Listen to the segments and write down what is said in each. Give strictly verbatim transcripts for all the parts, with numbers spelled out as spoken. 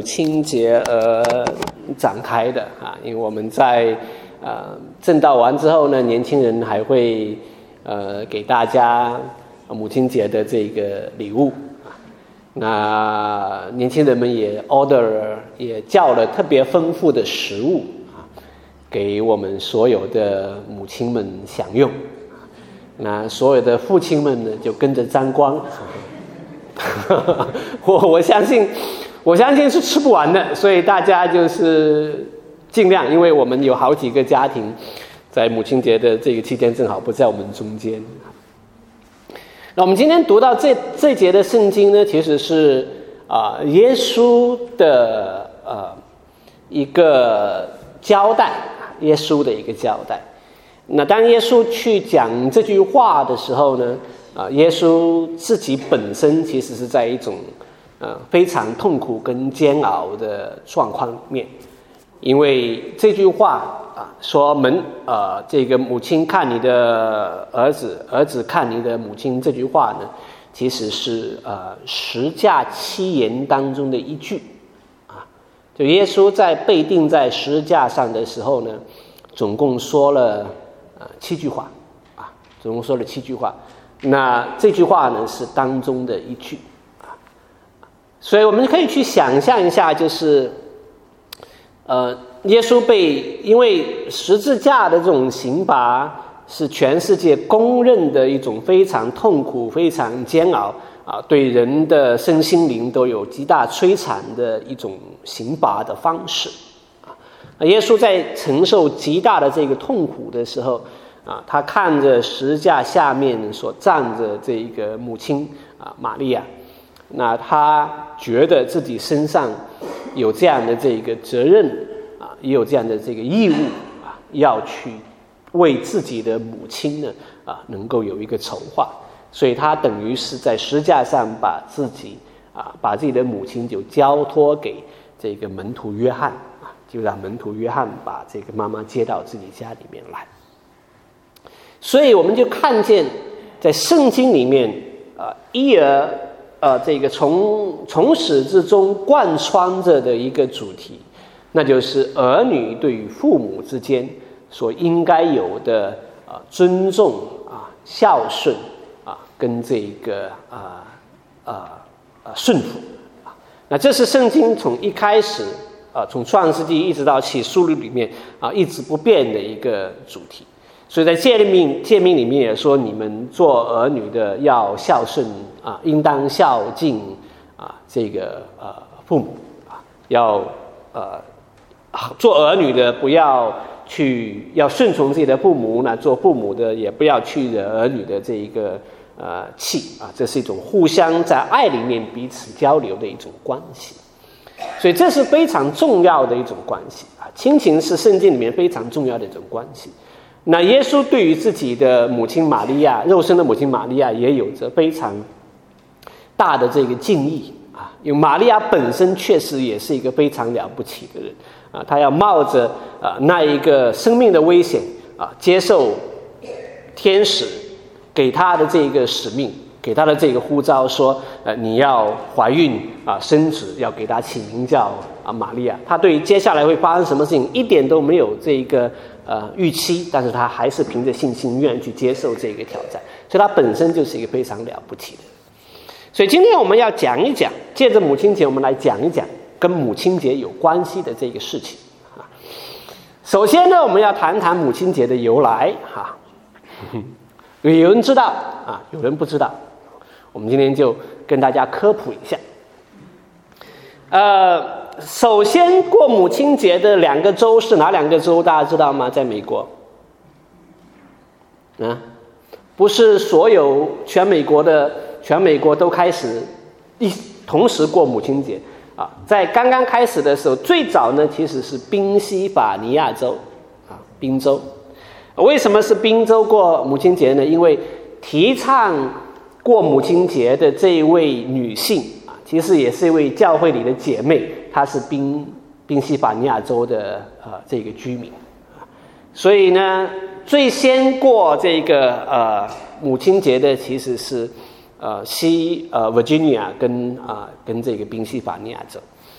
亲节而展开的啊，因为我们在呃正道完之后呢，年轻人还会呃给大家母亲节的这个礼物啊，那年轻人们也 order 也叫了特别丰富的食物啊，给我们所有的母亲们享用。那所有的父亲们呢，就跟着沾光。我我相信，我相信是吃不完的，所以大家就是尽量，因为我们有好几个家庭，在母亲节的这个期间正好不在我们中间。那我们今天读到这这节的圣经呢，其实是啊、呃、耶稣的呃一个交代，耶稣的一个交代。那当耶稣去讲这句话的时候呢，啊，耶稣自己本身其实是在一种呃非常痛苦跟煎熬的状况里面，因为这句话啊说门呃这个母亲看你的儿子，儿子看你的母亲，这句话呢，其实是呃十架七言当中的一句啊，就耶稣在被钉在十字架上的时候呢，总共说了。呃，七句话，啊，总共说了七句话。那这句话呢是当中的一句，啊，所以我们可以去想象一下，就是，呃，耶稣被因为十字架的这种刑罚是全世界公认的一种非常痛苦、非常煎熬啊，对人的身心灵都有极大摧残的一种刑罚的方式。耶稣在承受极大的这个痛苦的时候啊，他看着十字架下面所站着这个母亲啊玛利亚，那他觉得自己身上有这样的这个责任啊，也有这样的这个义务啊，要去为自己的母亲呢啊能够有一个筹划，所以他等于是在十字架上把自己啊把自己的母亲就交托给这个门徒约翰。就让门徒约翰把这个妈妈接到自己家里面来，所以我们就看见在圣经里面啊、呃，一而呃这个从从始至终贯穿着的一个主题，那就是儿女对于父母之间所应该有的啊、呃、尊重啊、孝顺啊跟这个啊啊啊顺服啊，那这是圣经从一开始。啊，从创世纪一直到启示录里面啊，一直不变的一个主题。所以在诫命诫命里面也说，你们做儿女的要孝顺啊，应当孝敬啊这个呃父母啊，要呃做儿女的不要去要顺从自己的父母，那做父母的也不要去惹儿女的这一个呃气啊，这是一种互相在爱里面彼此交流的一种关系。所以这是非常重要的一种关系啊，亲情是圣经里面非常重要的一种关系。那耶稣对于自己的母亲玛利亚，肉身的母亲玛利亚，也有着非常大的这个敬意啊，因为玛利亚本身确实也是一个非常了不起的人啊，她要冒着啊那一个生命的危险啊，接受天使给她的这个使命。给他的这个呼召说，呃，你要怀孕啊，生子，要给他起名叫啊玛利亚。他对接下来会发生什么事情一点都没有这个呃预期，但是他还是凭着信心愿意去接受这个挑战，所以他本身就是一个非常了不起的。所以今天我们要讲一讲，借着母亲节，我们来讲一讲跟母亲节有关系的这个事情啊。首先呢，我们要谈谈母亲节的由来哈。有人知道啊，有人不知道。我们今天就跟大家科普一下。呃，首先过母亲节的两个州是哪两个州？大家知道吗？在美国，啊，不是所有全美国的全美国都开始一同时过母亲节啊。在刚刚开始的时候，最早呢其实是宾夕法尼亚州啊，宾州。为什么是宾州过母亲节呢？因为提倡过母亲节的这一位女性啊，其实也是一位教会里的姐妹，她是宾宾夕法尼亚州的呃这个居民，所以呢，最先过这个呃母亲节的其实是呃西呃 Virginia 跟啊、呃、跟这个宾夕法尼亚州。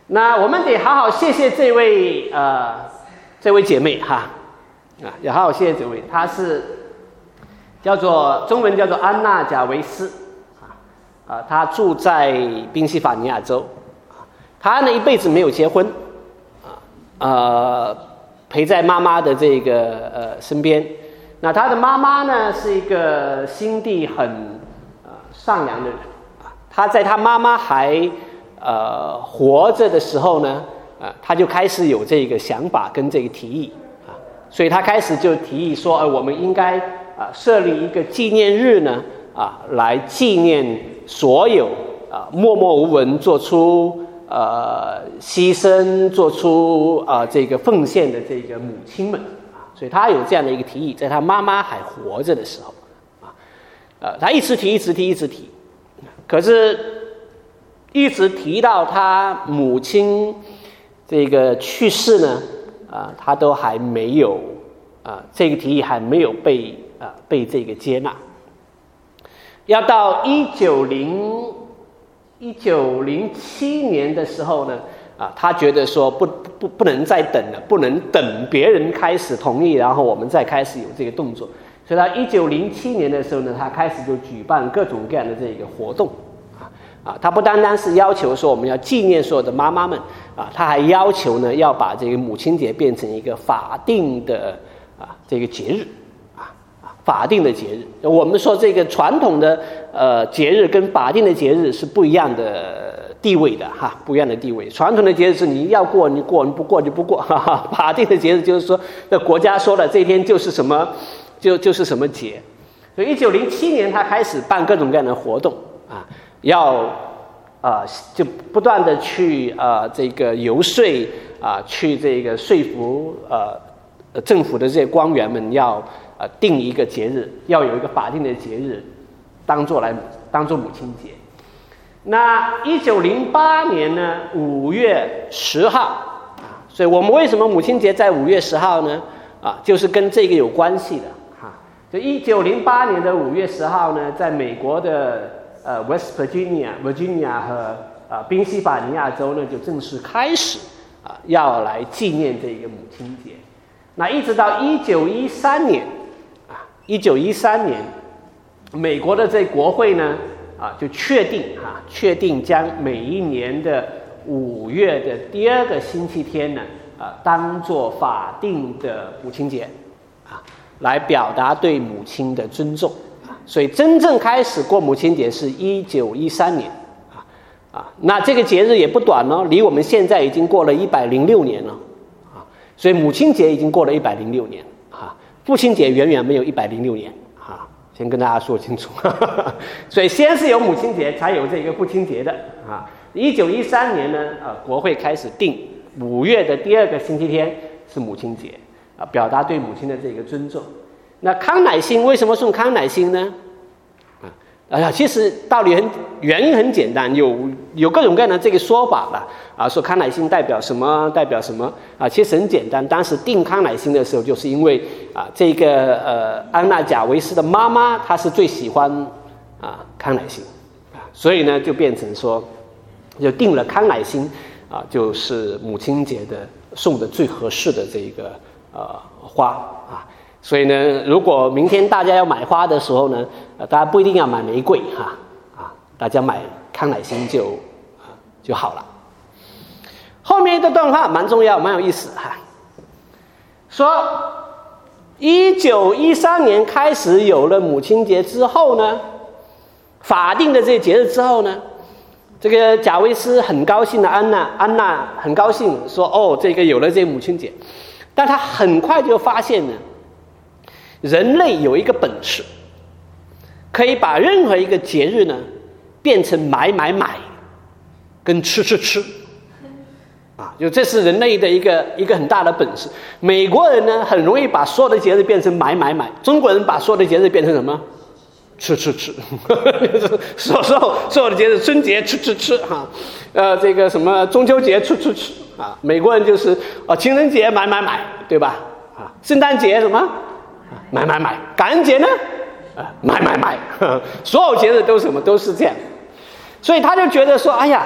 那我们得好好谢谢这位呃这位姐妹哈，啊，要好好谢谢这位，她是叫做中文叫做安娜贾维斯，啊啊，她住在宾夕法尼亚州，啊，她呢一辈子没有结婚，啊呃陪在妈妈的这个呃身边。那她的妈妈呢是一个心地很呃善良的人，啊，她在她妈妈还呃活着的时候呢，啊，她就开始有这个想法跟这个提议，啊，所以她开始就提议说，呃，我们应该啊设立一个纪念日呢，啊，来纪念所有啊默默无闻做出呃牺牲、做出啊这个奉献的这个母亲们。所以他有这样的一个提议，在他妈妈还活着的时候，啊，呃，他一直提，一直提，一直提，可是，一直提到他母亲这个去世呢，啊，他都还没有，啊，这个提议还没有被啊被这个接纳。要到一九零一九零七年的时候呢。啊，他觉得说不不不能再等了，不能等别人开始同意，然后我们再开始有这个动作。所以，他一九零七年的时候呢，他开始就举办各种各样的这个活动，啊啊，他不单单是要求说我们要纪念所有的妈妈们，啊，他还要求呢要把这个母亲节变成一个法定的啊这个节日，啊啊法定的节日。我们说这个传统的呃节日跟法定的节日是不一样的。地位的哈，不一样的地位。传统的节日是你要过你过，你不过就不过。哈哈，法定的节日就是说，那国家说了这一天就是什么，就就是什么节。所以，一九零七年他开始办各种各样的活动啊，要啊、呃、就不断的去啊、呃、这个游说啊、呃，去这个说服呃政府的这些官员们要啊、呃、定一个节日，要有一个法定的节日，当做来当做母亲节。那一九零八年呢，五月十号啊，所以我们为什么母亲节在五月十号呢？啊，就是跟这个有关系的哈。就一九零八年的五月十号呢，在美国的呃 West Virginia、Virginia 和啊宾夕法尼亚州呢，就正式开始啊要来纪念这个母亲节。那一直到一九一三年啊，一九一三年，美国的这国会呢。啊，就确定啊，确定将每一年的五月的第二个星期天呢，啊，当做法定的母亲节，啊，来表达对母亲的尊重啊。所以真正开始过母亲节是一九一三年，啊啊，那这个节日也不短哦，离我们现在已经过了一百零六年了，啊，所以母亲节已经过了一百零六年，啊，父亲节远远没有一百零六年。先跟大家说清楚，呵呵，所以先是有母亲节，才有这个父亲节的啊。一九一三年呢，呃，国会开始定五月的第二个星期天是母亲节啊，表达对母亲的这个尊重。那康乃馨为什么送康乃馨呢？啊，哎呀，其实道理很，原因很简单，有有各种各样的这个说法了啊，说康乃馨代表什么，代表什么啊？其实很简单，当时定康乃馨的时候，就是因为啊，这个呃安娜贾维斯的妈妈她是最喜欢啊康乃馨啊，所以呢就变成说，就定了康乃馨啊，就是母亲节的送的最合适的这个呃花啊。所以呢，如果明天大家要买花的时候呢，呃，大家不一定要买玫瑰哈啊，大家买康乃馨就啊就好了。后面一段话蛮重要，蛮有意思哈，说一九一三年开始有了母亲节之后呢，法定的这些节日之后呢，这个贾维斯很高兴的安娜，安娜很高兴说哦，这个有了这个母亲节，但她很快就发现呢。人类有一个本事，可以把任何一个节日呢变成买买买，跟吃吃吃，啊，就这是人类的一个一个很大的本事。美国人呢很容易把所有的节日变成买买买，中国人把所有的节日变成什么？吃吃吃，所有所有的节日，春节吃吃吃哈，呃，这个什么中秋节吃吃吃啊，美国人就是哦，情人节买买买，对吧？啊，圣诞节什么？买买买，感恩节呢？啊，买买买，呵呵，所有节日都是什么？都是这样。所以他就觉得说，哎呀，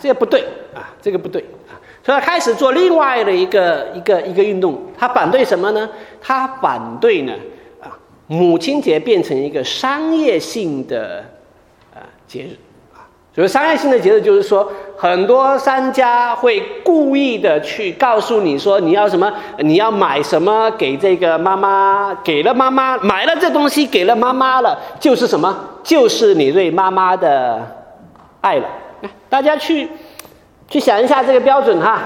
这个不对啊，这个不对啊，所以他开始做另外的一个一个一个运动。他反对什么呢？他反对呢啊，母亲节变成一个商业性的啊节日啊。所以商业性的节日就是说，很多商家会故意的去告诉你说，你要什么，你要买什么给这个妈妈，给了妈妈，买了这东西给了妈妈了，就是什么，就是你对妈妈的爱了。大家去去想一下这个标准哈，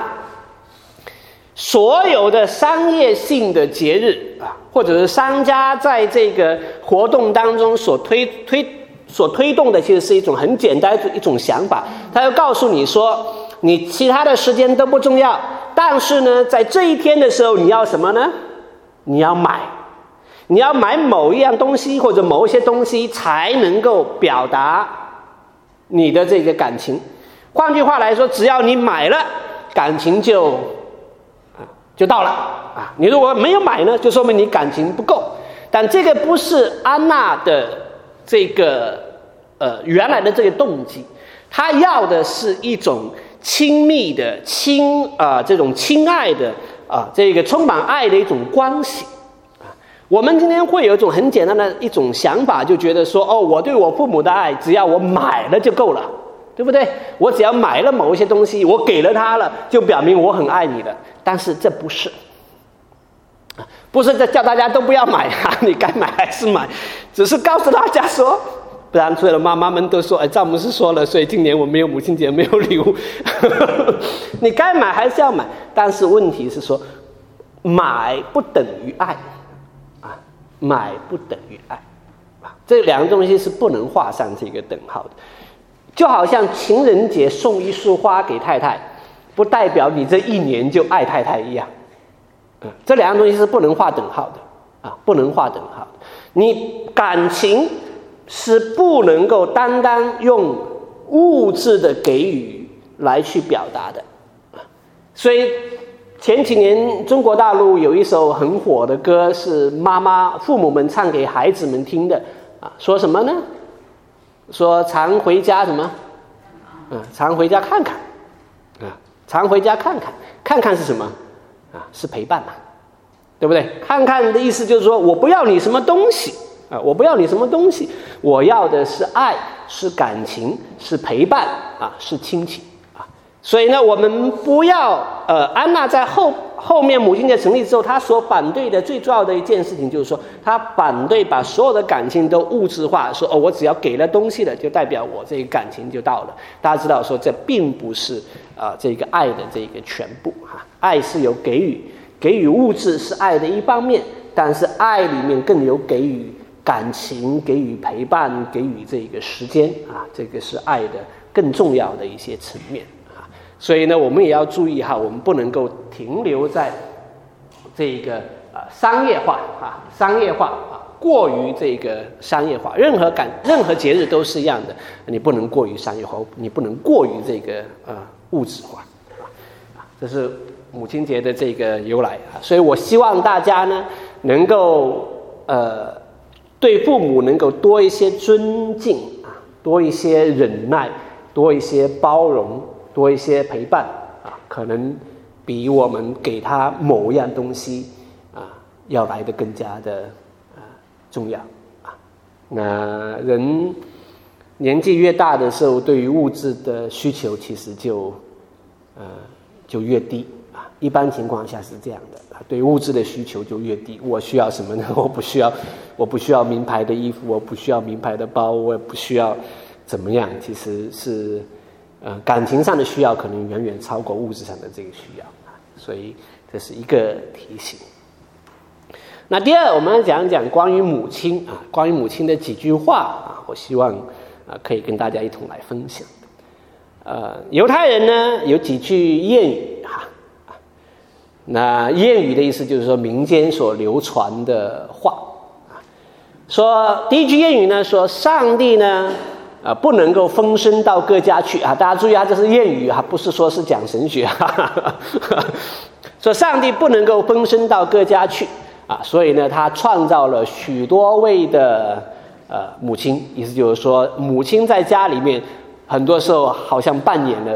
所有的商业性的节日啊，或者是商家在这个活动当中所推推所推动的，其实是一种很简单的一种想法。他要告诉你说，你其他的时间都不重要，但是呢，在这一天的时候，你要什么呢？你要买，你要买某一样东西或者某一些东西，才能够表达你的这个感情。换句话来说，只要你买了，感情就啊就到了啊。你如果没有买呢，就说明你感情不够。但这个不是安娜的这个呃原来的这个动机，她要的是一种亲密的亲啊、呃、这种亲爱的啊、呃、这个充满爱的一种关系啊。我们今天会有一种很简单的一种想法，就觉得说，哦，我对我父母的爱，只要我买了就够了。对不对？我只要买了某一些东西，我给了他了，就表明我很爱你了。但是这不是，不是在叫大家都不要买啊，你该买还是买，只是告诉大家说，不然所有的妈妈们都说，哎，詹姆斯说了，所以今年我没有母亲节，没有礼物。你该买还是要买，但是问题是说，买不等于爱啊，买不等于爱啊，这两个东西是不能画上这个等号的。就好像情人节送一束花给太太，不代表你这一年就爱太太一样。嗯，这两样东西是不能画等号的啊，不能画等号的。你感情是不能够单单用物质的给予来去表达的。所以前几年中国大陆有一首很火的歌，是妈妈父母们唱给孩子们听的啊，说什么呢？说常回家什么？嗯，常回家看看，啊，常回家看看，看看是什么？啊，是陪伴嘛，对不对？看看的意思就是说我不要你什么东西啊，我不要你什么东西，我要的是爱，是感情，是陪伴啊，是亲情啊。所以呢，我们不要呃，安娜在后后面母亲节成立之后，她所反对的最重要的一件事情就是说，她反对把所有的感情都物质化，说哦，我只要给了东西了，就代表我这个感情就到了。大家知道说，这并不是啊、呃、这个爱的这个全部哈、啊，爱是有给予，给予物质是爱的一方面，但是爱里面更有给予感情，给予陪伴，给予这个时间啊，这个是爱的更重要的一些层面。所以呢，我们也要注意哈，我们不能够停留在这个啊、呃、商业化啊，商业化啊，过于这个商业化。任何感任何节日都是一样的，你不能过于商业化，你不能过于这个呃物质化啊。这是母亲节的这个由来啊。所以我希望大家呢，能够呃对父母能够多一些尊敬啊，多一些忍耐，多一些包容。多一些陪伴啊，可能比我们给他某一样东西啊，要来得更加的啊重要啊。那人年纪越大的时候，对于物质的需求其实就呃就越低啊。一般情况下是这样的啊，对物质的需求就越低。我需要什么呢？我不需要，我不需要名牌的衣服，我不需要名牌的包，我也不需要怎么样。其实是。呃，感情上的需要可能远远超过物质上的这个需要，所以这是一个提醒。那第二，我们讲讲关于母亲啊，关于母亲的几句话啊，我希望啊可以跟大家一同来分享。呃，犹太人呢有几句谚语哈、啊，那谚语的意思就是说民间所流传的话啊，说第一句谚语呢说上帝呢。啊，不能够分身到各家去啊！大家注意啊，这是谚语啊，不是说是讲神学啊。说上帝不能够分身到各家去啊，所以呢，他创造了许多位的呃母亲，意思就是说，母亲在家里面很多时候好像扮演了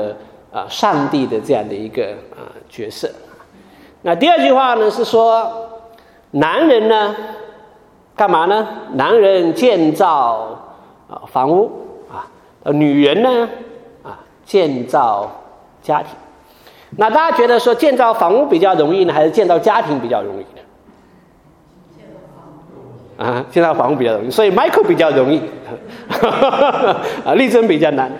啊上帝的这样的一个啊角色。那第二句话呢是说，男人呢干嘛呢？男人建造啊房屋啊，女人呢啊建造家庭。那大家觉得说建造房屋比较容易呢，还是建造家庭比较容易呢？啊，建造房屋比较容易，所以 Michael 比较容易，啊，丽珍比较难。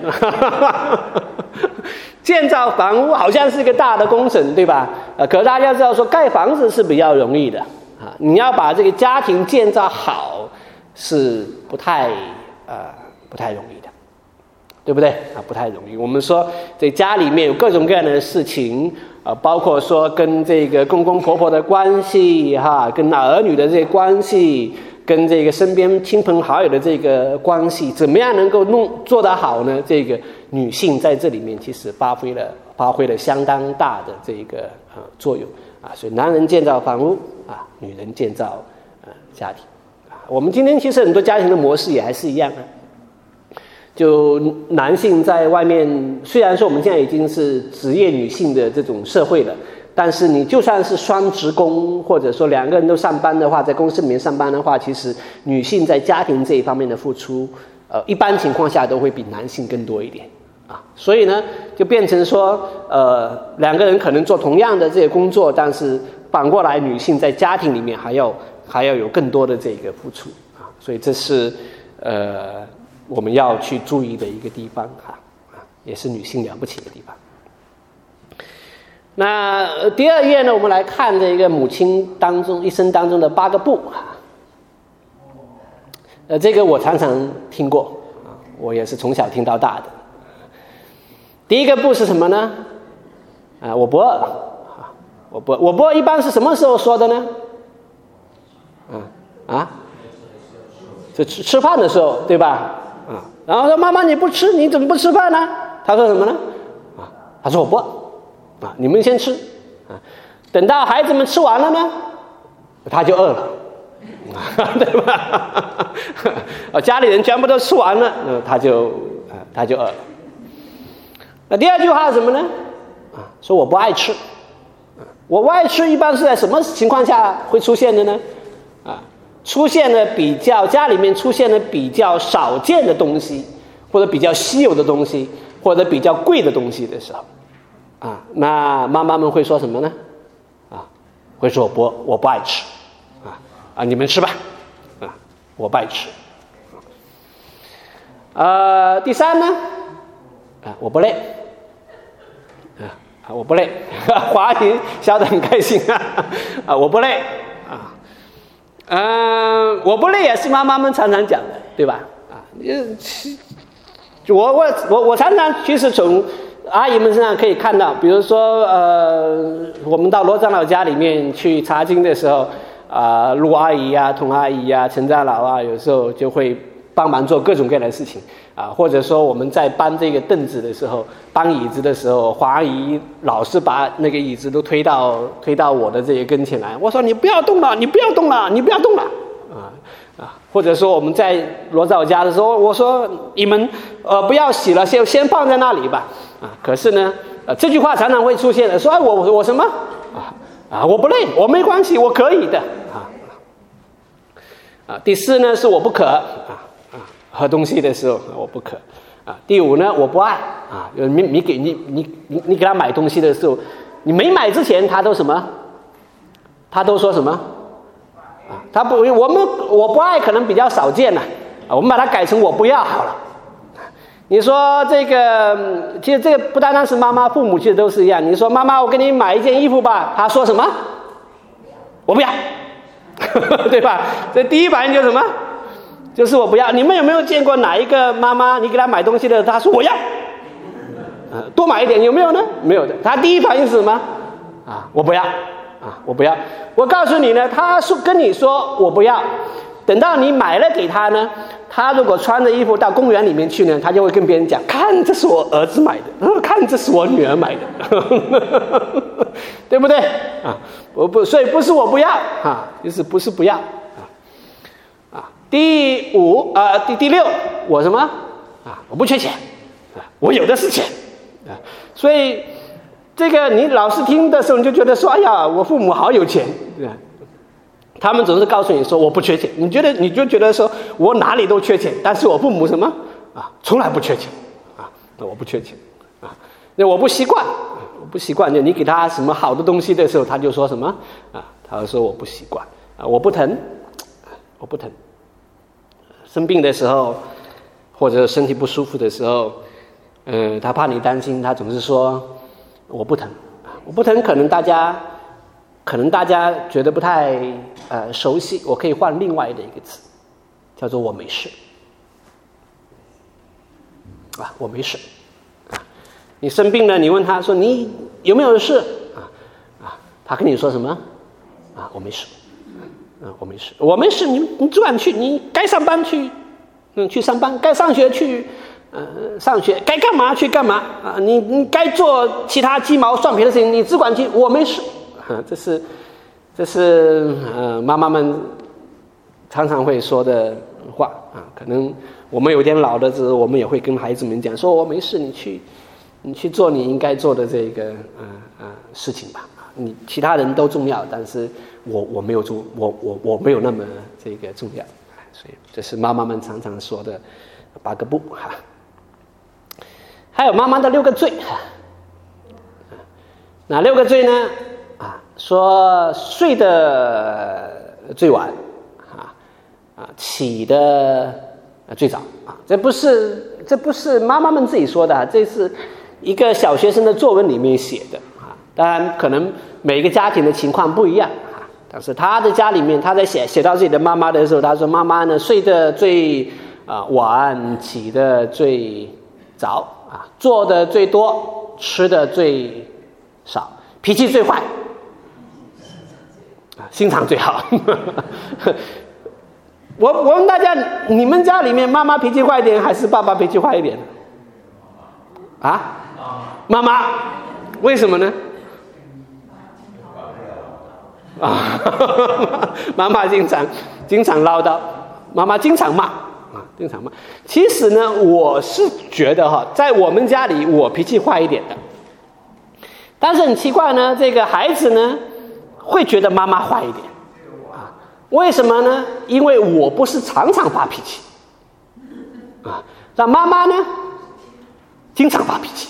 建造房屋好像是个大的工程，对吧？呃，可大家知道说盖房子是比较容易的啊，你要把这个家庭建造好是不太呃不太容易的，对不对啊？不太容易。我们说在家里面有各种各样的事情啊，包括说跟这个公公婆婆的关系哈，跟儿女的这些关系，跟这个身边亲朋好友的这个关系，怎么样能够弄做得好呢？这个女性在这里面其实发挥了发挥了相当大的这个呃作用啊。所以男人建造房屋啊，女人建造呃家庭啊。我们今天其实很多家庭的模式也还是一样的。就男性在外面，虽然说我们现在已经是职业女性的这种社会了，但是你就算是双职工，或者说两个人都上班的话，在公司里面上班的话，其实女性在家庭这一方面的付出，呃，一般情况下都会比男性更多一点啊。所以呢，就变成说，呃，两个人可能做同样的这些工作，但是反过来，女性在家庭里面还要还要有更多的这个付出啊。所以这是呃。我们要去注意的一个地方哈，啊，也是女性了不起的地方。那第二页呢，我们来看这个母亲当中一生当中的八个不哈。呃，这个我常常听过啊，我也是从小听到大的。第一个不是什么呢？啊，我不饿啊，我不我不饿一般是什么时候说的呢？啊啊，就吃吃饭的时候，对吧？啊，然后说妈妈你不吃，你怎么不吃饭呢？他说什么呢？啊，他说我不饿，啊，你们先吃，啊，等到孩子们吃完了呢，他就饿了，对吧？啊，家里人全部都吃完了，那他就啊他就饿了。那第二句话是什么呢？啊，说我不爱吃，啊，我不爱吃一般是在什么情况下会出现的呢？啊。出现了比较家里面出现了比较少见的东西，或者比较稀有的东西，或者比较贵的东西的时候，啊，那妈妈们会说什么呢？啊，会说我不我不爱吃，啊啊你们吃吧，啊我不爱吃。呃，第三呢，啊我不累，啊啊我不累，华姨笑得很开心啊，啊我不累。嗯、呃，我不累也是妈妈们常常讲的，对吧？啊，我我我我常常其实从阿姨们身上可以看到，比如说呃，我们到罗长老家里面去查经的时候，啊、呃，陆阿姨啊、童阿姨啊、陈长老啊，有时候就会帮忙做各种各样的事情啊，或者说我们在搬这个凳子的时候、搬椅子的时候，黄阿姨老是把那个椅子都推到推到我的这个跟前来，我说你不要动了，你不要动了，你不要动了，啊啊，或者说我们在罗早家的时候，我说你们呃不要洗了，先先放在那里吧，啊，可是呢，呃这句话常常会出现的，说哎我我什么啊啊我不累，我没关系，我可以的啊啊，第四呢是我不渴啊。喝东西的时候我不渴啊。第五呢我不爱啊，你你给你你你你给他买东西的时候，你没买之前他都什么？他都说什么？啊，他不我们我不爱可能比较少见了啊，我们把它改成我不要好了。你说这个，其实这个不单单是妈妈，父母其实都是一样。你说妈妈，我给你买一件衣服吧，他说什么？我不要，对吧？这第一反应就是什么？就是我不要。你们有没有见过哪一个妈妈，你给她买东西的，她说我要，呃，多买一点，有没有呢？没有的。她第一反应是什么？啊，我不要，啊，我不要。我告诉你呢，她说跟你说我不要，等到你买了给她呢，她如果穿着衣服到公园里面去呢，她就会跟别人讲，看这是我儿子买的，呃、看这是我女儿买的，对不对？啊，我不，所以不是我不要啊，就是不是不要。第五啊、呃，第第六，我什么啊？我不缺钱，啊，我有的是钱，啊， 所以这个你老是听的时候，你就觉得说，哎呀，我父母好有钱，他们总是告诉你说我不缺钱，你觉得你就觉得说我哪里都缺钱，但是我父母什么啊，从来不缺钱啊，我不缺钱啊，那我不习惯，我不习惯，就你给他什么好的东西的时候，他就说什么啊，他说我不习惯啊，我不疼，我不疼。生病的时候，或者身体不舒服的时候，呃，他怕你担心，他总是说我不疼，我不疼，可能大家。可能大家觉得不太呃熟悉，我可以换另外的一个词，叫做我没事啊，我没事啊。你生病了，你问他说你有没有事啊啊？他跟你说什么啊？我没事啊，我没事，我没事。你你只管去，你该上班去，嗯，去上班；该上学去，呃，上学；该干嘛去干嘛啊？你你该做其他鸡毛蒜皮的事情，你只管去，我没事。啊，这是，这是呃妈妈们常常会说的话啊。可能我们有点老的时候，我们也会跟孩子们讲，说我没事，你去，你去做你应该做的这个呃呃事情吧。你其他人都重要，但是我我没有重，我我我没有那么这个重要。所以这是妈妈们常常说的八个不哈。还有妈妈的六个罪，哪六个罪呢？啊，说睡得最晚，啊啊，起得最早啊，这不是这不是妈妈们自己说的，这是一个小学生的作文里面写的啊。当然，可能每个家庭的情况不一样啊，但是他的家里面，他在写写到自己的妈妈的时候，他说妈妈呢睡得最啊晚，起得最早啊，做的最多，吃的最少，脾气最坏。心肠最好。我我问大家，你们家里面妈妈脾气坏一点，还是爸爸脾气坏一点？啊？妈妈，为什么呢？啊，妈妈经常经常唠叨，妈妈经常骂啊，经常骂。其实呢，我是觉得哈，在我们家里，我脾气坏一点的。但是很奇怪呢，这个孩子呢，会觉得妈妈坏一点啊？为什么呢？因为我不是常常发脾气啊，但妈妈呢，经常发脾气，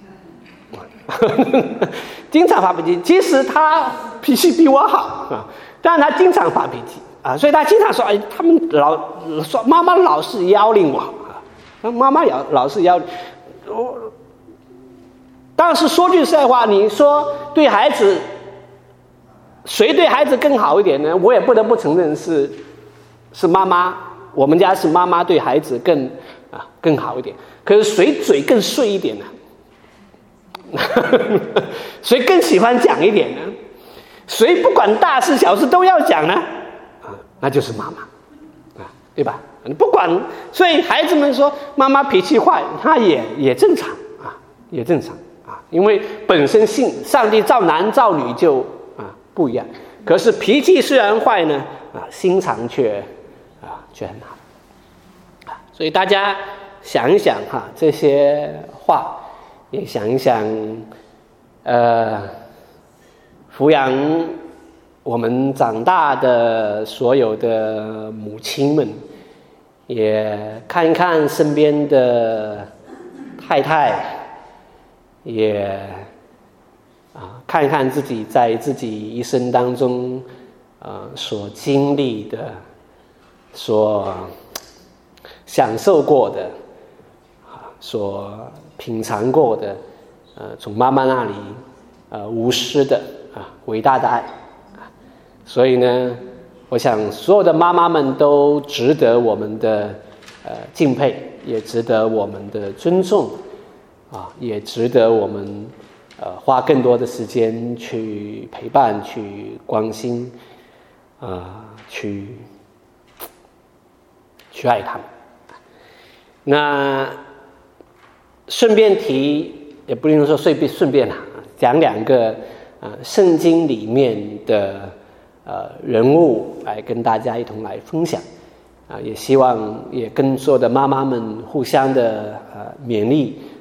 经常发脾气。其实她脾气比我好啊，但是她经常发脾气啊，所以她经常说：“哎，他们老说妈妈老是邀领我啊，妈妈老老是邀领我。”但是说句实在话，你说对孩子。谁对孩子更好一点呢？我也不得不承认是，是妈妈。我们家是妈妈对孩子更啊更好一点。可是谁嘴更碎一点呢？谁更喜欢讲一点呢？谁不管大事小事都要讲呢？啊，那就是妈妈，啊，对吧？你不管，所以孩子们说妈妈脾气坏，他也也正常啊，也正常啊，因为本身性上帝造男造女就。不一样，可是脾气虽然坏呢，啊，心肠却啊却很好，啊，所以大家想一想哈，这些话，也想一想，呃，抚养我们长大的所有的母亲们，也看一看身边的太太，也。啊，看一看自己在自己一生当中，呃，所经历的、所享受过的、啊，所品尝过的，呃，从妈妈那里，呃，无私的啊，伟大的爱，啊，所以呢，我想所有的妈妈们都值得我们的呃敬佩，也值得我们的尊重，啊，也值得我们。呃，花更多的时间去陪伴、去关心，啊、呃，去去爱他们。那顺便提，也不能说顺便顺便啊，讲两个啊、呃，圣经里面的呃人物来跟大家一同来分享啊、呃，也希望也跟所有的妈妈们互相的呃勉励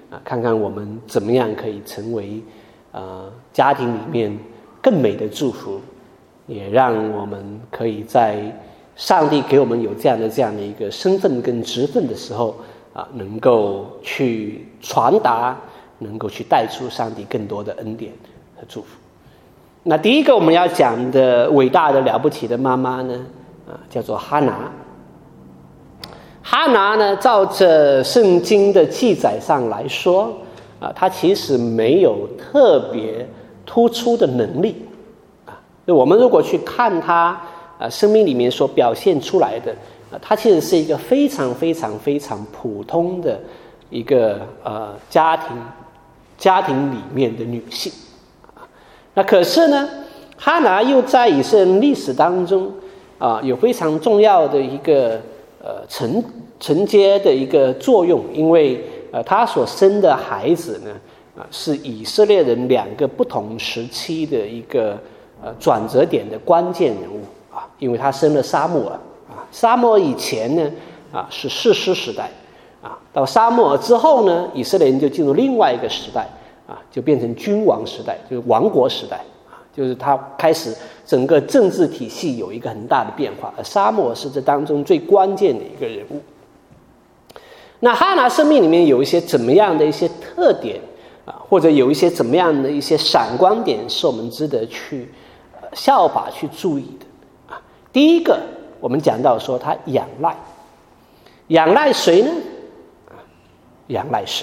啊，看看我们怎么样可以成为呃家庭里面更美的祝福，也让我们可以在上帝给我们有这样的这样的一个身份跟职分的时候啊，能够去传达，能够去带出上帝更多的恩典和祝福。那第一个我们要讲的伟大的了不起的妈妈呢，啊，叫做哈拿。哈拿呢，照着圣经的记载上来说，啊，她其实没有特别突出的能力，啊，我们如果去看她啊生命里面所表现出来的，啊，她其实是一个非常非常非常普通的一个呃家庭家庭里面的女性，啊，那可是呢，哈拿又在以色列历史当中啊有非常重要的一个呃承承接的一个作用，因为呃他所生的孩子呢啊是以色列人两个不同时期的一个呃转折点的关键人物啊，因为他生了撒母耳啊，撒母耳以前呢啊是士师时代啊，到撒母耳之后呢，以色列人就进入另外一个时代啊，就变成君王时代，就是王国时代。就是他开始整个政治体系有一个很大的变化，而撒母耳是这当中最关键的一个人物。那哈拿生命里面有一些怎么样的一些特点啊，或者有一些怎么样的一些闪光点是我们值得去呃效法去注意的啊。第一个，我们讲到说他仰赖，仰赖谁呢？仰赖神。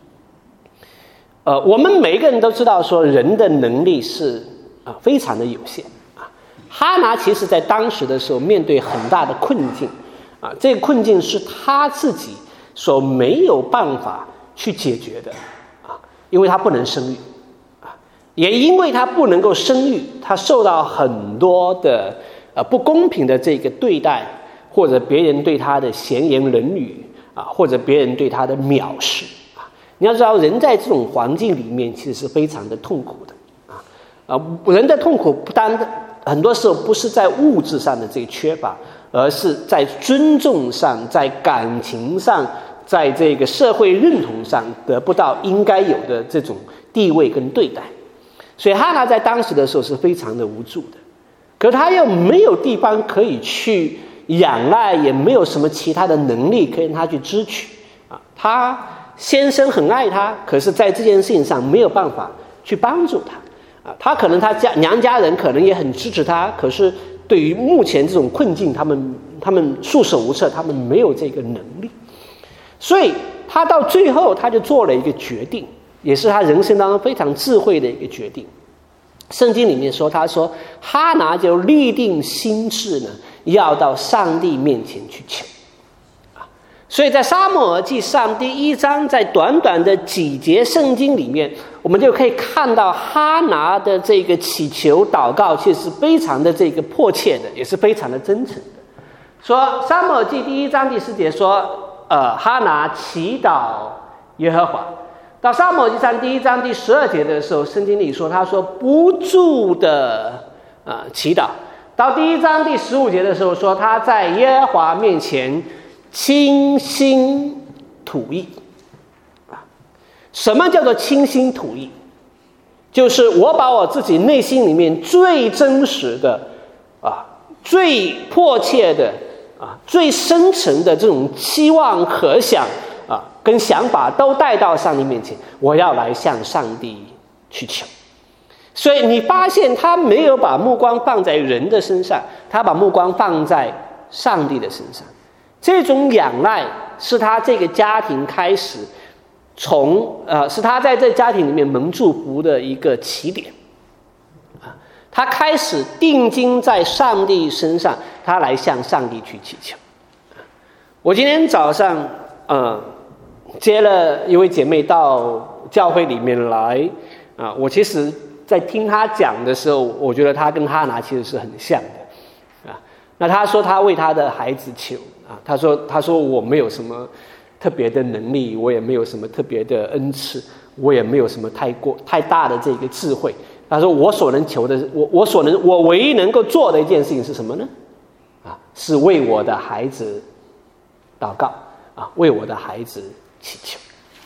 呃，我们每一个人都知道说人的能力是啊，非常的有限啊。哈拿其实在当时的时候面对很大的困境啊，这个困境是他自己所没有办法去解决的啊，因为他不能生育啊，也因为他不能够生育，他受到很多的呃不公平的这个对待，或者别人对他的闲言冷语啊，或者别人对他的藐视啊。你要知道，人在这种环境里面其实是非常的痛苦的。啊，人的痛苦不单很多时候不是在物质上的这个缺乏，而是在尊重上，在感情上，在这个社会认同上得不到应该有的这种地位跟对待。所以哈拿在当时的时候是非常的无助的，可他又没有地方可以去仰赖，也没有什么其他的能力可以让他去支取啊。他先生很爱他，可是在这件事情上没有办法去帮助他。他可能他家娘家人可能也很支持他，可是对于目前这种困境，他们他们束手无策，他们没有这个能力，所以他到最后他就做了一个决定，也是他人生当中非常智慧的一个决定。圣经里面说，他说哈拿就立定心志呢，要到上帝面前去求。所以在撒母耳记上第一章，在短短的几节圣经里面，我们就可以看到哈拿的这个祈求祷告其实是非常的这个迫切的，也是非常的真诚的。说撒母耳记第一章第四节说，呃，哈拿祈祷耶和华。到撒母耳记上第一章第十二节的时候，圣经里说他说不住的呃祈祷。到第一章第十五节的时候说他在耶和华面前倾心吐意啊，什么叫做倾心吐意？就是我把我自己内心里面最真实的啊、最迫切的啊、最深层的这种期望和想啊跟想法都带到上帝面前，我要来向上帝去求。所以你发现他没有把目光放在人的身上，他把目光放在上帝的身上。这种仰赖是他这个家庭开始从呃，是他在这家庭里面蒙祝福的一个起点啊。他开始定睛在上帝身上，他来向上帝去祈求。我今天早上呃接了一位姐妹到教会里面来啊，我其实在听她讲的时候，我觉得她跟哈拿其实是很像的啊。那她说她为她的孩子求。啊，他说：“他说我没有什么特别的能力，我也没有什么特别的恩赐，我也没有什么太过太大的这个智慧。他说我所能求的，我我所能我唯一能够做的一件事情是什么呢？啊，是为我的孩子祷告啊，为我的孩子祈求。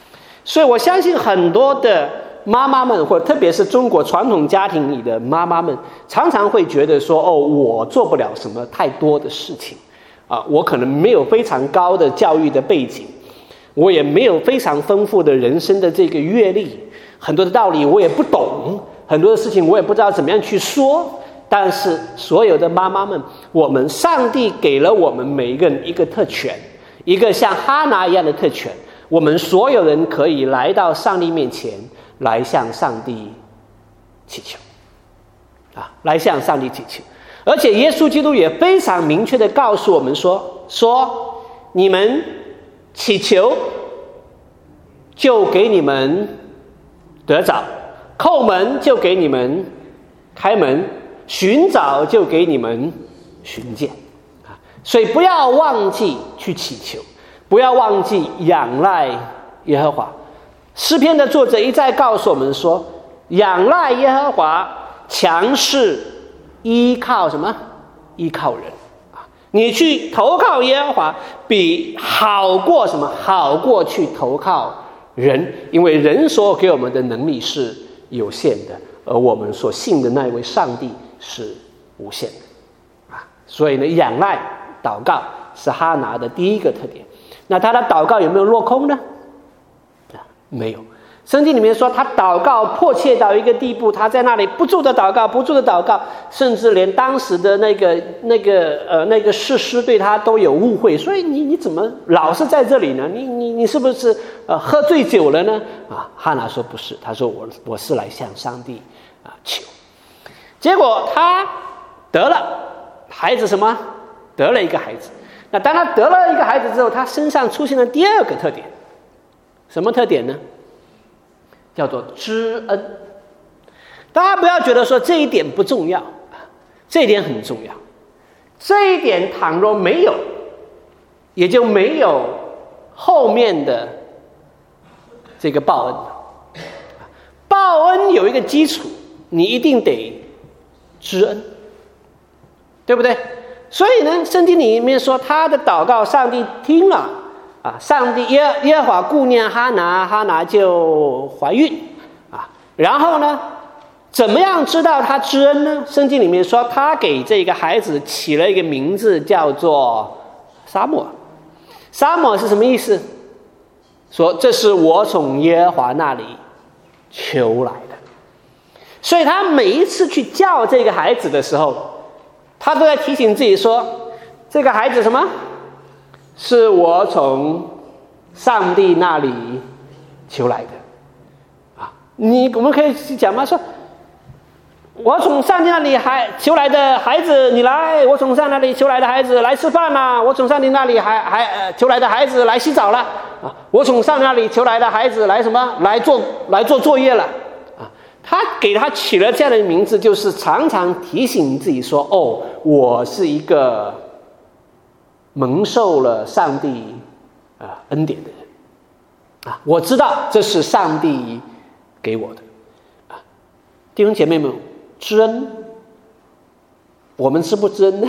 所以我相信很多的妈妈们，或特别是中国传统家庭里的妈妈们，常常会觉得说，哦，我做不了什么太多的事情啊，我可能没有非常高的教育的背景，我也没有非常丰富的人生的这个阅历，很多的道理我也不懂，很多的事情我也不知道怎么样去说。但是所有的妈妈们，我们上帝给了我们每一个人一个特权，一个像哈拿一样的特权，我们所有人可以来到上帝面前，来向上帝祈求啊，来向上帝祈求。而且耶稣基督也非常明确的告诉我们说，说你们祈求，就给你们得着；叩门，就给你们开门；寻找，就给你们寻见。啊，所以不要忘记去祈求，不要忘记仰赖耶和华。诗篇的作者一再告诉我们说，仰赖耶和华，强势依靠什么？依靠人啊！你去投靠耶和华，比好过什么？好过去投靠人，因为人所给我们的能力是有限的，而我们所信的那一位上帝是无限的啊！所以呢，仰赖祷告是哈拿的第一个特点。那他的祷告有没有落空呢？啊，没有。圣经里面说他祷告迫切到一个地步，他在那里不住的祷告，不住的祷告，甚至连当时的那个那个呃那个士师对他都有误会，所以你你怎么老是在这里呢？你你你是不是呃喝醉酒了呢？啊，哈拿说不是，他说我我是来向上帝啊求。结果他得了孩子什么？得了一个孩子。那当他得了一个孩子之后，他身上出现了第二个特点，什么特点呢？叫做知恩。大家不要觉得说这一点不重要，这一点很重要。这一点倘若没有，也就没有后面的这个报恩。报恩有一个基础，你一定得知恩，对不对？所以呢，圣经里面说他的祷告上帝听了啊，上帝耶耶和华顾念哈拿，哈拿就怀孕啊。然后呢，怎么样知道他知恩呢？圣经里面说他给这个孩子起了一个名字，叫做撒母耳。撒母耳是什么意思？说这是我从耶和华那里求来的。所以他每一次去叫这个孩子的时候，他都在提醒自己说，这个孩子什么？是我从上帝那里求来的啊！你我们可以讲吗？说我从上帝那里还求来的孩子，你来；我从上帝那里求来的孩子来吃饭啦；我从上帝那里还还、呃、求来的孩子来洗澡了啊！我从上帝那里求来的孩子来什么？来做来做作业了啊！他给他起了这样的名字，就是常常提醒自己说：哦，我是一个蒙受了上帝啊、呃、恩典的人啊，我知道这是上帝给我的啊。弟兄姐妹们，知恩，我们知不知恩呢？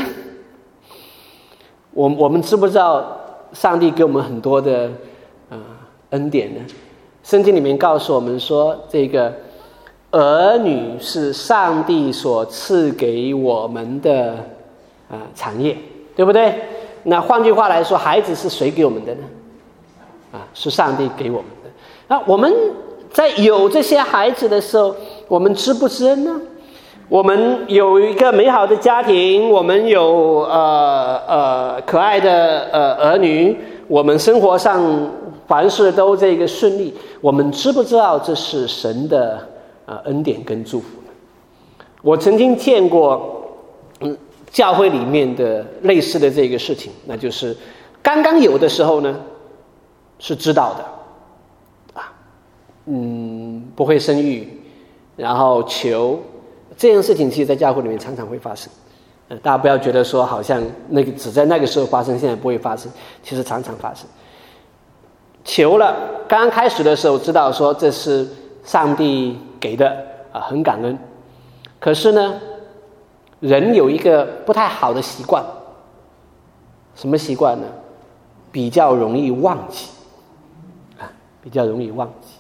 我我们知不知道上帝给我们很多的啊、呃、恩典呢？圣经里面告诉我们说，这个儿女是上帝所赐给我们的啊、呃、产业，对不对？那换句话来说，孩子是谁给我们的呢？啊，是上帝给我们的。那我们在有这些孩子的时候，我们知不知恩呢？我们有一个美好的家庭，我们有呃呃可爱的呃儿女，我们生活上凡事都这个顺利，我们知不知道这是神的呃恩典跟祝福呢？我曾经见过，嗯。教会里面的类似的这个事情，那就是刚刚有的时候呢是知道的啊，嗯，不会生育，然后求这件事情，其实在教会里面常常会发生。呃，大家不要觉得说好像那个只在那个时候发生，现在不会发生，其实常常发生。求了，刚刚开始的时候知道说这是上帝给的啊，很感恩。可是呢，人有一个不太好的习惯，什么习惯呢？比较容易忘记啊， 比较容易忘记。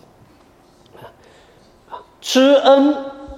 知恩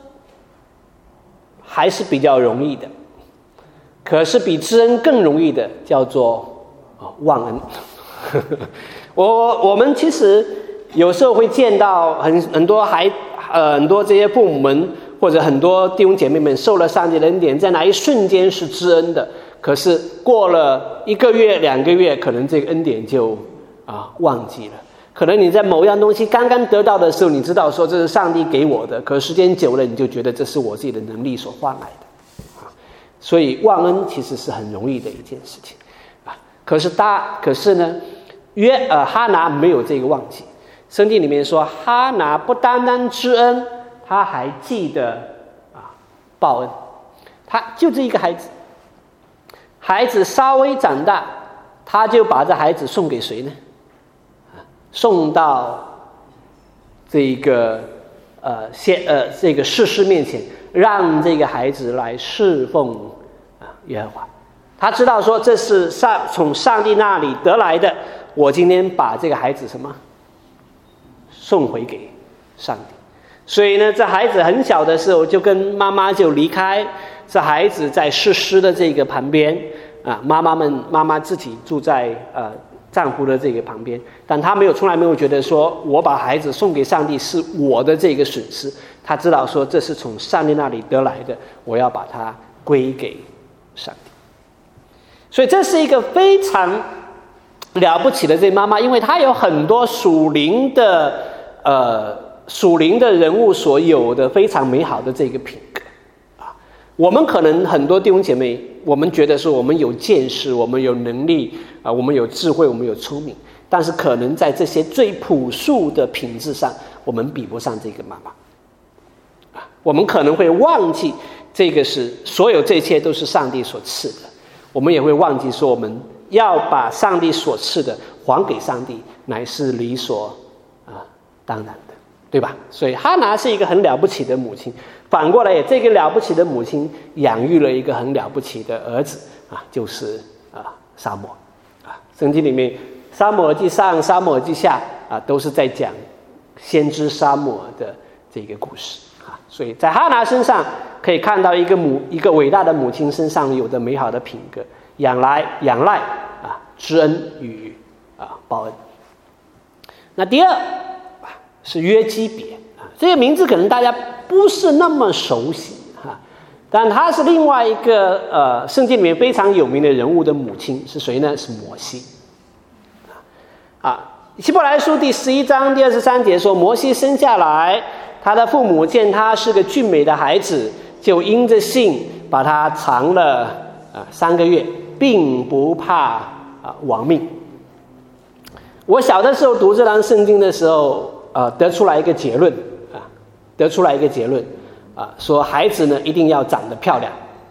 还是比较容易的，可是比知恩更容易的叫做忘恩。我我们其实有时候会见到很很多孩呃很多这些父母们或者很多弟兄姐妹们受了上帝的恩典，在那一瞬间是知恩的，可是过了一个月两个月，可能这个恩典就啊忘记了。可能你在某样东西刚刚得到的时候，你知道说这是上帝给我的，可时间久了你就觉得这是我自己的能力所换来的。所以忘恩其实是很容易的一件事情啊。可是大可是呢，约呃哈拿没有这个忘记。圣经里面说，哈拿不单单知恩，他还记得啊报恩。他就这一个孩子，孩子稍微长大，他就把这孩子送给谁呢？送到这个呃先呃这个士师面前，让这个孩子来侍奉啊耶和华。他知道说这是上从上帝那里得来的，我今天把这个孩子什么送回给上帝。所以呢，这孩子很小的时候就跟妈妈就离开，这孩子在士师的这个旁边啊，妈妈们妈妈自己住在呃丈夫的这个旁边，但他没有从来没有觉得说我把孩子送给上帝是我的这个损失，他知道说这是从上帝那里得来的，我要把它归给上帝。所以这是一个非常了不起的这妈妈，因为她有很多属灵的呃属灵的人物所有的非常美好的这个品格啊。我们可能很多弟兄姐妹，我们觉得说我们有见识，我们有能力啊，我们有智慧，我们有聪明，但是可能在这些最朴素的品质上，我们比不上这个妈妈啊。我们可能会忘记这个是所有这一切都是上帝所赐的，我们也会忘记说我们要把上帝所赐的还给上帝，乃是理所啊当然的，对吧？所以哈拿是一个很了不起的母亲，反过来也这个了不起的母亲养育了一个很了不起的儿子啊，就是啊撒母耳啊。圣经里面撒母耳记上、撒母耳记下啊，都是在讲先知撒母耳的这个故事啊。所以在哈拿身上可以看到一个母一个伟大的母亲身上有的美好的品格，仰来仰赖啊知恩与啊报恩。那第二是约基别啊，这个名字可能大家不是那么熟悉哈，但他是另外一个呃圣经里面非常有名的人物的母亲是谁呢？是摩西啊。希伯来书第十一章第二十三节说，摩西生下来，他的父母见他是个俊美的孩子，就因着信把他藏了啊三个月，并不怕啊亡命。我小的时候读这段圣经的时候，呃，得出来一个结论啊，得出来一个结论啊，说孩子呢一定要长得漂亮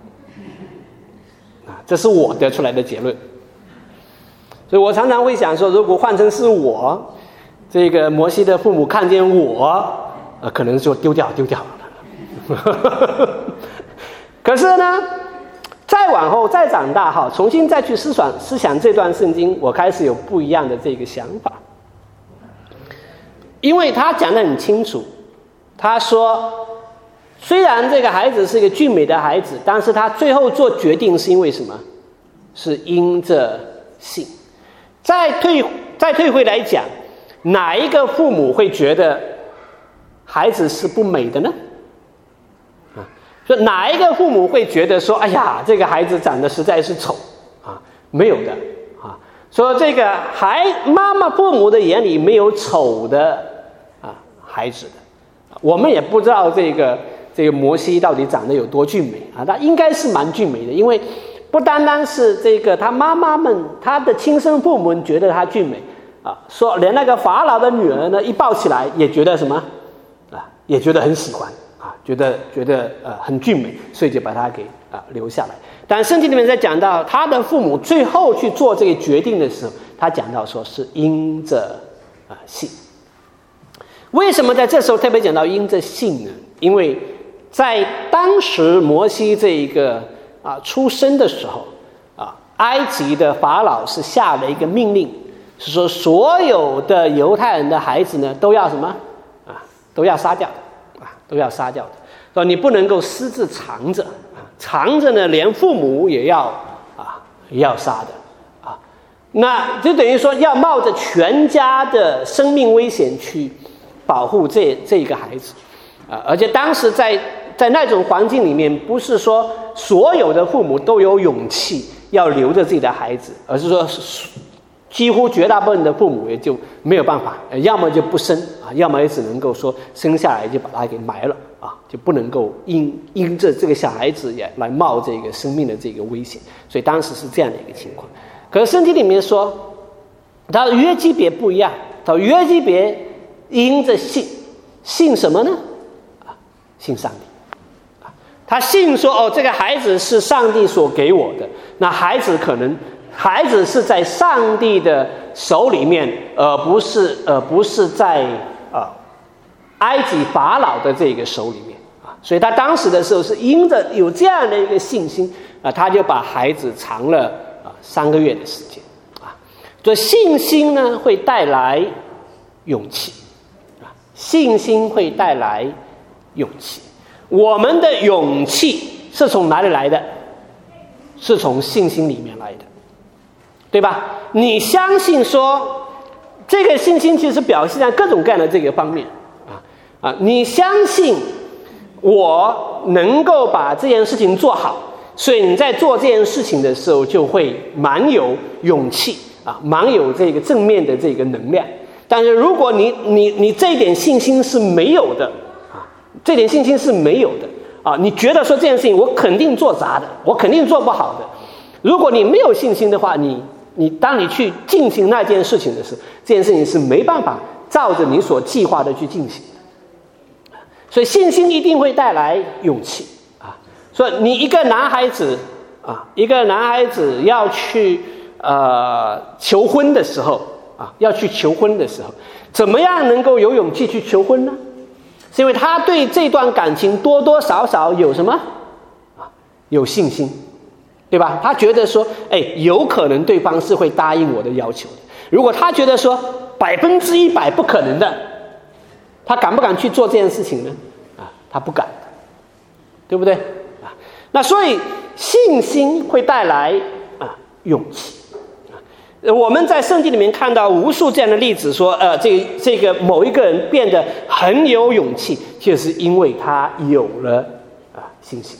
啊，这是我得出来的结论。所以我常常会想说，如果换成是我，这个摩西的父母看见我，呃，可能就丢掉丢掉了。可是呢，再往后再长大哈，重新再去思想思想这段圣经，我开始有不一样的这个想法。因为他讲得很清楚，他说虽然这个孩子是一个俊美的孩子，但是他最后做决定是因为什么？是因着信。再退再退回来讲，哪一个父母会觉得孩子是不美的呢？啊，说哪一个父母会觉得说，哎呀，这个孩子长得实在是丑啊？没有的啊。说这个孩妈妈父母的眼里没有丑的啊孩子的，我们也不知道这个这个摩西到底长得有多俊美啊，他应该是蛮俊美的，因为不单单是这个他妈妈们，他的亲生父母觉得他俊美啊，说连那个法老的女儿呢一抱起来也觉得什么啊，也觉得很喜欢啊，觉得觉得呃很俊美，所以就把他给啊留下来。但圣经里面在讲到他的父母最后去做这个决定的时候，他讲到说是因着啊信。为什么在这时候特别讲到因着信呢？因为在当时摩西这一个啊出生的时候啊，埃及的法老是下了一个命令， 是说所有的犹太人的孩子呢都要什么啊？都要杀掉的啊，都要杀掉的。说你不能够私自藏着啊，藏着呢，连父母也要啊，也要杀的啊。那就等于说要冒着全家的生命危险去保护这这一个孩子啊。而且当时在在那种环境里面，不是说所有的父母都有勇气要留着自己的孩子，而是说几乎绝大部分的父母也就没有办法，要么就不生啊，要么也只能够说生下来就把他给埋了啊，就不能够因因着这个小孩子也来冒这个生命的这个危险，所以当时是这样的一个情况。可是圣经里面说，他约基别不一样，他约基别因着信，信什么呢？啊，信上帝啊，他信说哦，这个孩子是上帝所给我的，那孩子可能。孩子是在上帝的手里面，而不是而不是在呃埃及法老的这个手里面啊。所以他当时的时候是因着有这样的一个信心啊，他就把孩子藏了啊三个月的时间啊。所以信心呢会带来勇气啊，信心会带来勇气。我们的勇气是从哪里来的？是从信心里面来的。对吧？你相信说，这个信心其实表现在各种各样的这个方面啊啊！你相信我能够把这件事情做好，所以你在做这件事情的时候就会蛮有勇气啊，蛮有这个正面的这个能量。但是如果你你你这一点信心是没有的啊，这点信心是没有的啊，你觉得说这件事情我肯定做砸的，我肯定做不好的。如果你没有信心的话，你你当你去进行那件事情的时候，这件事情是没办法照着你所计划的去进行的。所以信心一定会带来勇气啊。所以你一个男孩子啊，一个男孩子要去呃求婚的时候啊，要去求婚的时候，怎么样能够有勇气去求婚呢？是因为他对这段感情多多少少有什么啊？有信心。对吧？他觉得说，哎，有可能对方是会答应我的要求的。如果他觉得说百分之一百不可能的，他敢不敢去做这件事情呢？啊，他不敢，对不对？啊，那所以信心会带来啊勇气。啊，我们在圣经里面看到无数这样的例子说，呃，这这个某一个人变得很有勇气，就是因为他有了啊信心。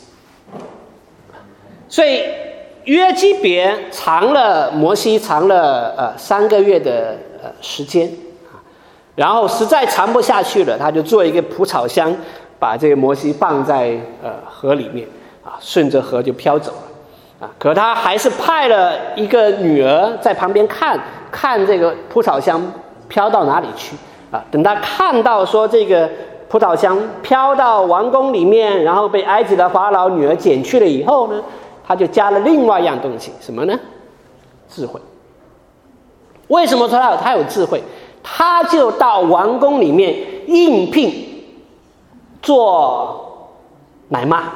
所以约基别藏了摩西藏了呃三个月的呃时间啊，然后实在藏不下去了，他就做一个蒲草箱，把这个摩西放在呃河里面啊，顺着河就飘走了啊。可他还是派了一个女儿在旁边看看这个蒲草箱飘到哪里去啊。等他看到说这个蒲草箱飘到王宫里面，然后被埃及的法老女儿捡去了以后呢，他就加了另外一样东西，什么呢？智慧。为什么说他有他有智慧？他就到王宫里面应聘做奶妈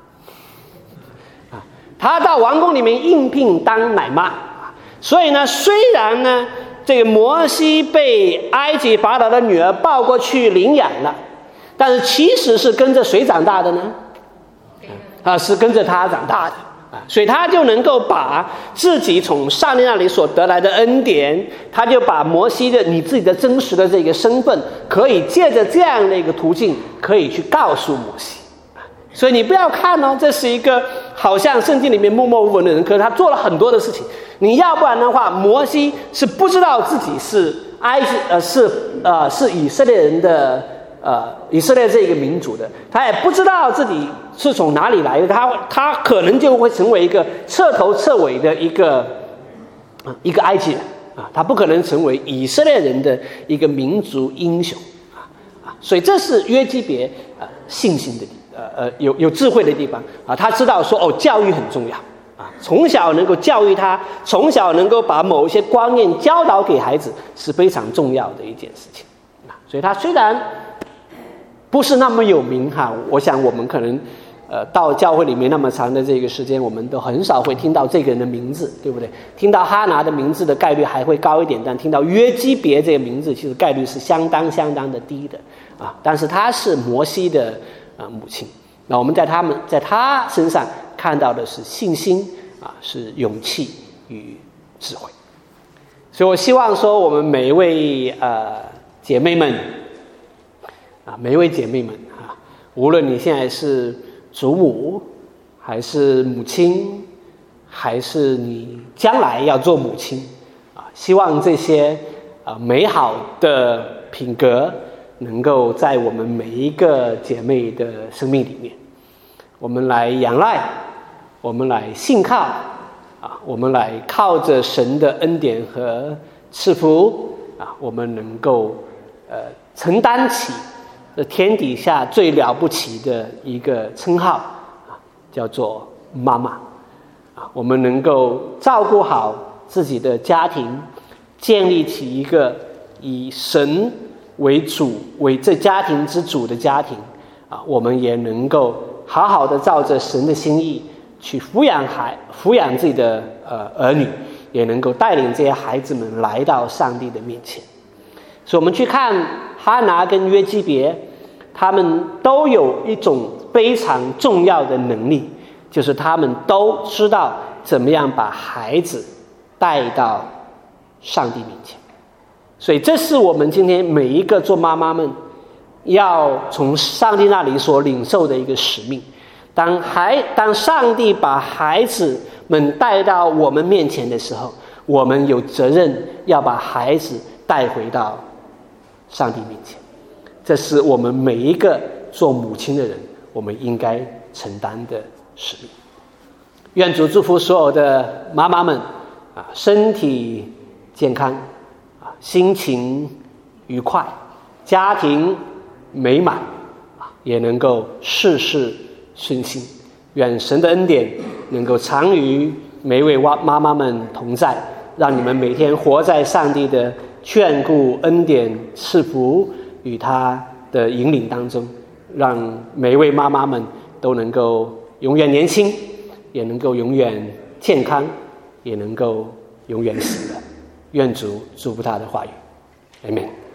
啊，他到王宫里面应聘当奶妈。所以呢，虽然呢这个摩西被埃及法老的女儿抱过去领养了，但是其实是跟着谁长大的呢？啊，是跟着他长大的。啊，所以他就能够把自己从上帝那里所得来的恩典，他就把摩西的你自己的真实的这个身份，可以借着这样的一个途径，可以去告诉摩西。所以你不要看哦，这是一个好像圣经里面默默无闻的人，可是他做了很多的事情。你要不然的话，摩西是不知道自己是埃及呃是呃是以色列人的。呃，以色列这个民族的，他也不知道自己是从哪里来的，他他可能就会成为一个彻头彻尾的一个啊一个埃及人啊，他不可能成为以色列人的一个民族英雄啊啊，所以这是约基别啊信心的呃呃有有智慧的地方啊，他知道说哦，教育很重要啊，从小能够教育他，从小能够把某一些观念教导给孩子是非常重要的一件事情啊，所以他虽然不是那么有名哈，我想我们可能呃，到教会里面那么长的这个时间，我们都很少会听到这个人的名字，对不对？听到哈拿的名字的概率还会高一点，但听到约基别这个名字，其实概率是相当相当的低的啊。但是她是摩西的啊母亲，那我们在他们在她身上看到的是信心啊，是勇气与智慧。所以我希望说，我们每一位呃姐妹们啊，每一位姐妹们啊，无论你现在是祖母，还是母亲，还是你将来要做母亲啊，希望这些啊美好的品格能够在我们每一个姐妹的生命里面，我们来仰赖，我们来信靠啊，我们来靠着神的恩典和赐福啊，我们能够呃承担起天底下最了不起的一个称号啊，叫做妈妈啊。我们能够照顾好自己的家庭，建立起一个以神为主、为这家庭之主的家庭啊。我们也能够好好的照着神的心意去抚养孩、抚养自己的呃儿女，也能够带领这些孩子们来到上帝的面前。所以，我们去看哈拿跟约基别，他们都有一种非常重要的能力，就是他们都知道怎么样把孩子带到上帝面前。所以这是我们今天每一个做妈妈们要从上帝那里所领受的一个使命。当孩当上帝把孩子们带到我们面前的时候，我们有责任要把孩子带回到上帝面前。这是我们每一个做母亲的人我们应该承担的使命。愿主祝福所有的妈妈们啊，身体健康啊，心情愉快，家庭美满啊，也能够事事顺心。愿神的恩典能够常与每一位妈妈们同在，让你们每天活在上帝的眷顾、恩典、赐福与他的引领当中，让每一位妈妈们都能够永远年轻，也能够永远健康，也能够永远喜乐。愿主祝福他的话语。Amen。